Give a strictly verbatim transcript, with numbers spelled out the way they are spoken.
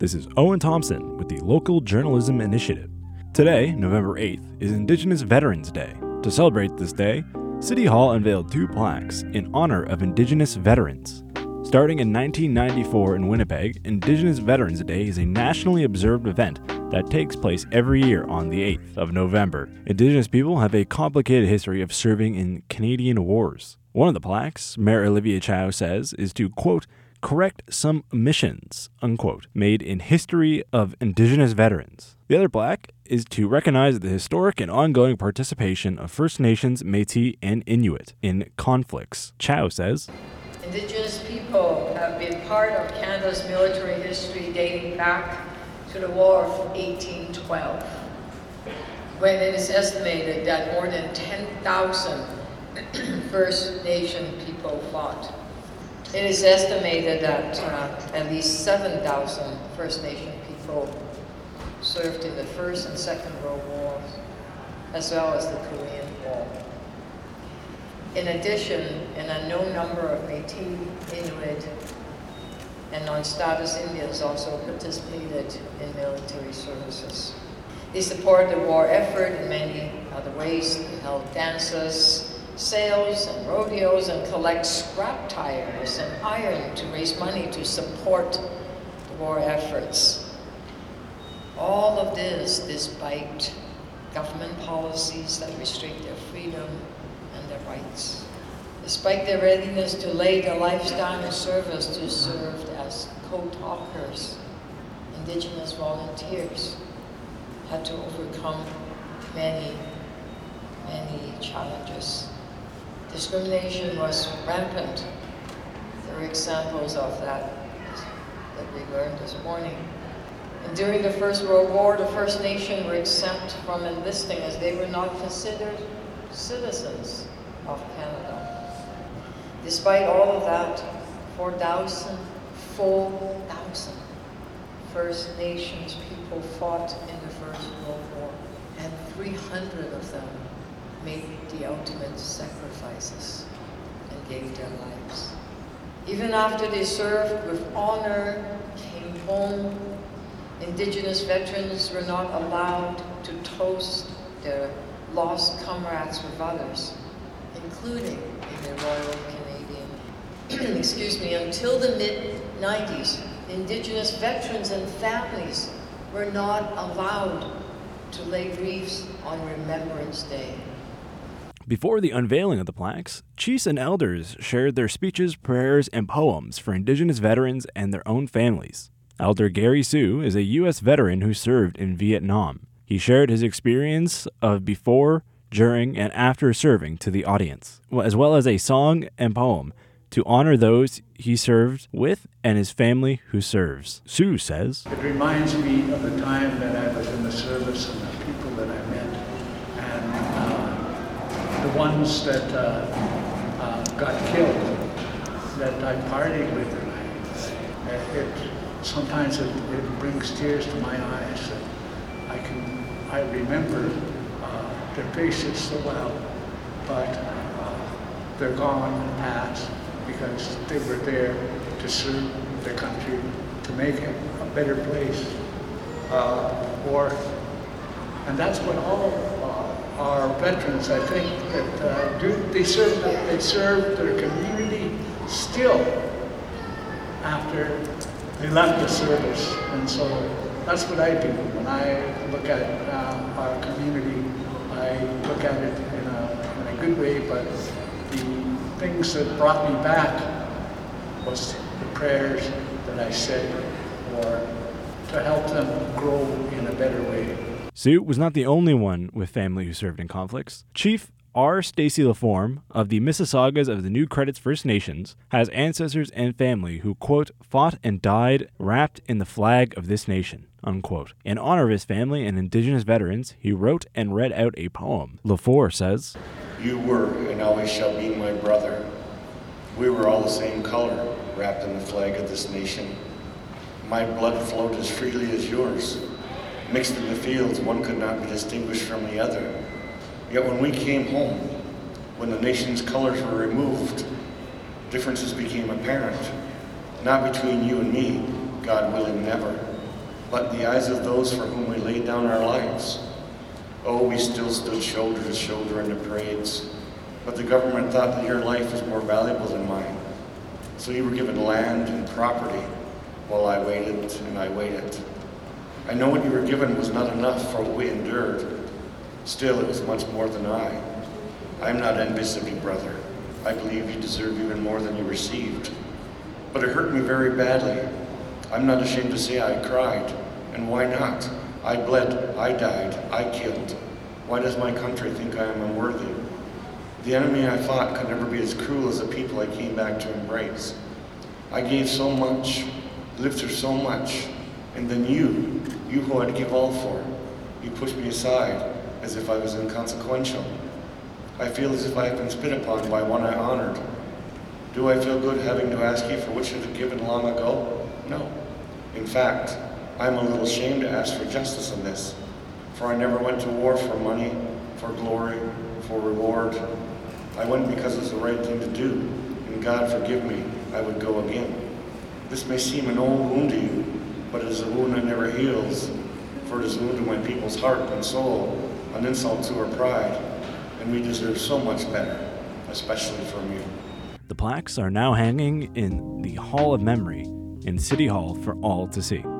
This is Owen Thompson with the Local Journalism Initiative. Today, November eighth, is Indigenous Veterans Day. To celebrate this day, City Hall unveiled two plaques in honor of Indigenous veterans. Starting in nineteen ninety-four in Winnipeg, Indigenous Veterans Day is a nationally observed event that takes place every year on the eighth of November. Indigenous people have a complicated history of serving in Canadian wars. One of the plaques, Mayor Olivia Chow says, is to, quote, correct some omissions, unquote, made in history of Indigenous veterans. The other plaque is to recognize the historic and ongoing participation of First Nations, Métis, and Inuit in conflicts. Chow says, Indigenous people have been part of Canada's military history dating back to the War of eighteen twelve, when it is estimated that more than ten thousand First Nation people fought. It is estimated that uh, at least seven thousand First Nation people served in the First and Second World Wars, as well as the Korean War. In addition, an unknown number of Métis, Inuit, and non-status Indians also participated in military services. They support the war effort in many other ways. They held dances, sales and rodeos, and collect scrap tires and iron to raise money to support the war efforts. All of this despite government policies that restrict their freedom and their rights. Despite their readiness to lay their lives down in service to serve as co-talkers, Indigenous volunteers had to overcome many, many challenges. Discrimination was rampant. There are examples of that that we learned this morning. And during the First World War, the First Nation were exempt from enlisting as they were not considered citizens of Canada. Despite all of that, four thousand, four thousand First Nations people fought in the First World War, and three hundred of them made the ultimate sacrifices and gave their lives. Even after they served with honor, came home, Indigenous veterans were not allowed to toast their lost comrades with others, including in the Royal Canadian. Excuse me, until the mid nineties, Indigenous veterans and families were not allowed to lay wreaths on Remembrance Day. Before the unveiling of the plaques, chiefs and elders shared their speeches, prayers, and poems for Indigenous veterans and their own families. Elder Gary Sue is a U S veteran who served in Vietnam. He shared his experience of before, during, and after serving to the audience, as well as a song and poem to honor those he served with and his family who serves. Sue says, it reminds me of the time that I was in the service and the people that I met, and uh, the ones that uh, uh, got killed, that I partied with. And it, it, sometimes it, it brings tears to my eyes. I can, I remember uh, their faces so well, but uh, they're gone and past, because they were there to serve their country, to make it a better place. Uh, or, and that's what all uh, our veterans, I think, that uh, do. They serve. They serve their community still after they left the service, and so that's what I do when I look at uh, our community. I look at it in a, in a good way, but the things that brought me back was the prayers that I said, or to help them grow in a better way. Sue was not the only one with family who served in conflicts. Chief R. Stacy Laforme of the Mississaugas of the New Credits First Nations has ancestors and family who, quote, fought and died wrapped in the flag of this nation, unquote. In honor of his family and Indigenous veterans, he wrote and read out a poem. Laforme says, you were and always shall be my brother. We were all the same color, wrapped in the flag of this nation. My blood flowed as freely as yours. Mixed in the fields, one could not be distinguished from the other. Yet when we came home, when the nation's colors were removed, differences became apparent. Not between you and me, God willing never, but in the eyes of those for whom we laid down our lives. Oh, we still stood shoulder to shoulder in the parades, but the government thought that your life was more valuable than mine. So you were given land and property while I waited and I waited. I know what you were given was not enough for what we endured. Still, it was much more than I. I'm not envious of you, brother. I believe you deserve even more than you received. But it hurt me very badly. I'm not ashamed to say I cried. And why not? I bled, I died, I killed. Why does my country think I am unworthy? The enemy I fought could never be as cruel as the people I came back to embrace. I gave so much, lived through so much, and then you, you who I'd give all for, you pushed me aside as if I was inconsequential. I feel as if I have been spit upon by one I honored. Do I feel good having to ask you for what should have given long ago? No. In fact, I'm a little ashamed to ask for justice in this, for I never went to war for money, for glory, for reward. I went because it was the right thing to do, and God forgive me, I would go again. This may seem an old wound to you, but it is a wound that never heals, for it has wounded my people's heart and soul, an insult to our pride, and we deserve so much better, especially from you. The plaques are now hanging in the Hall of Memory in City Hall for all to see.